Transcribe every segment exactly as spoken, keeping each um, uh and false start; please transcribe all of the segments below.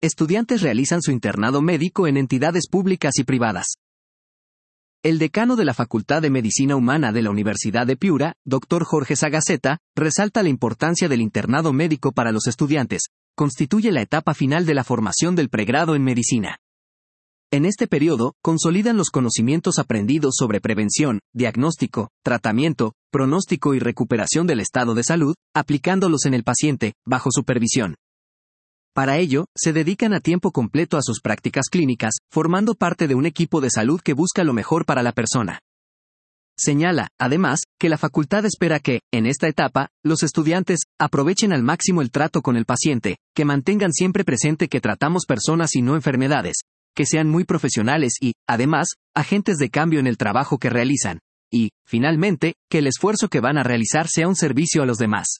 estudiantes realizan su internado médico en entidades públicas y privadas. El decano de la Facultad de Medicina Humana de la Universidad de Piura, doctor Jorge Sagaceta, resalta la importancia del internado médico para los estudiantes. Constituye la etapa final de la formación del pregrado en medicina. En este periodo, consolidan los conocimientos aprendidos sobre prevención, diagnóstico, tratamiento, pronóstico y recuperación del estado de salud, aplicándolos en el paciente, bajo supervisión. Para ello, se dedican a tiempo completo a sus prácticas clínicas, formando parte de un equipo de salud que busca lo mejor para la persona. Señala, además, que la facultad espera que, en esta etapa, los estudiantes aprovechen al máximo el trato con el paciente, que mantengan siempre presente que tratamos personas y no enfermedades, que sean muy profesionales y, además, agentes de cambio en el trabajo que realizan, y, finalmente, que el esfuerzo que van a realizar sea un servicio a los demás.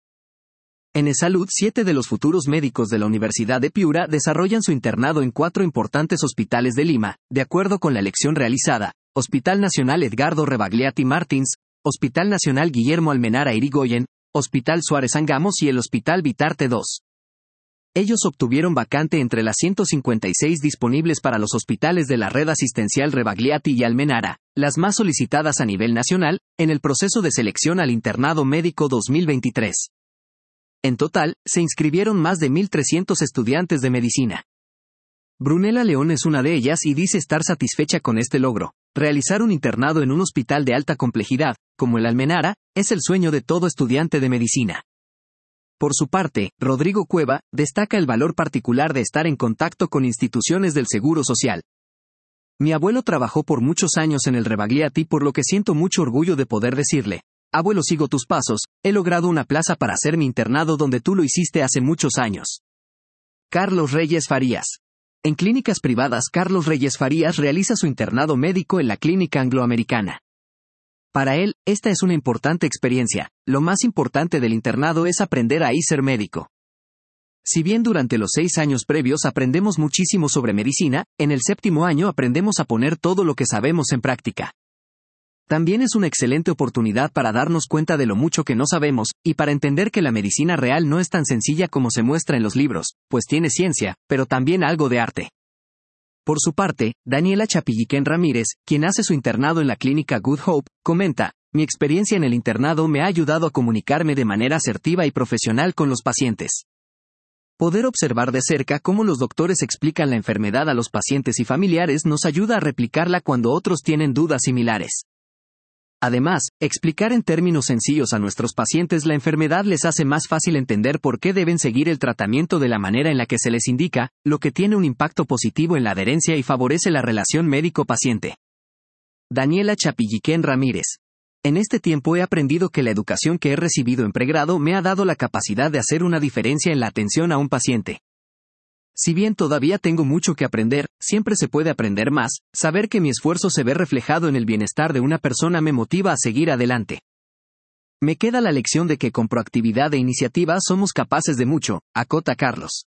En eSalud, siete de los futuros médicos de la Universidad de Piura desarrollan su internado en cuatro importantes hospitales de Lima, de acuerdo con la elección realizada: Hospital Nacional Edgardo Rebagliati Martins, Hospital Nacional Guillermo Almenara Irigoyen, Hospital Suárez Angamos y el Hospital Vitarte dos. Ellos obtuvieron vacante entre las ciento cincuenta y seis disponibles para los hospitales de la red asistencial Rebagliati y Almenara, las más solicitadas a nivel nacional, en el proceso de selección al internado médico dos mil veintitrés. En total, se inscribieron más de mil trescientos estudiantes de medicina. Brunella León es una de ellas y dice estar satisfecha con este logro. Realizar un internado en un hospital de alta complejidad, como el Almenara, es el sueño de todo estudiante de medicina. Por su parte, Rodrigo Cueva destaca el valor particular de estar en contacto con instituciones del Seguro Social. Mi abuelo trabajó por muchos años en el Rebagliati, por lo que siento mucho orgullo de poder decirle: abuelo, sigo tus pasos, he logrado una plaza para hacer mi internado donde tú lo hiciste hace muchos años. Carlos Reyes Farías. En clínicas privadas, Carlos Reyes Farías realiza su internado médico en la Clínica Angloamericana. Para él, esta es una importante experiencia. Lo más importante del internado es aprender a ser médico. Si bien durante los seis años previos aprendemos muchísimo sobre medicina, en el séptimo año aprendemos a poner todo lo que sabemos en práctica. También es una excelente oportunidad para darnos cuenta de lo mucho que no sabemos, y para entender que la medicina real no es tan sencilla como se muestra en los libros, pues tiene ciencia, pero también algo de arte. Por su parte, Daniela Chapilliquén Ramírez, quien hace su internado en la clínica Good Hope, comenta: mi experiencia en el internado me ha ayudado a comunicarme de manera asertiva y profesional con los pacientes. Poder observar de cerca cómo los doctores explican la enfermedad a los pacientes y familiares nos ayuda a replicarla cuando otros tienen dudas similares. Además, explicar en términos sencillos a nuestros pacientes la enfermedad les hace más fácil entender por qué deben seguir el tratamiento de la manera en la que se les indica, lo que tiene un impacto positivo en la adherencia y favorece la relación médico-paciente. Daniela Chapilliquén Ramírez. En este tiempo he aprendido que la educación que he recibido en pregrado me ha dado la capacidad de hacer una diferencia en la atención a un paciente. Si bien todavía tengo mucho que aprender, siempre se puede aprender más. Saber que mi esfuerzo se ve reflejado en el bienestar de una persona me motiva a seguir adelante. Me queda la lección de que con proactividad e iniciativa somos capaces de mucho, acota Carlos.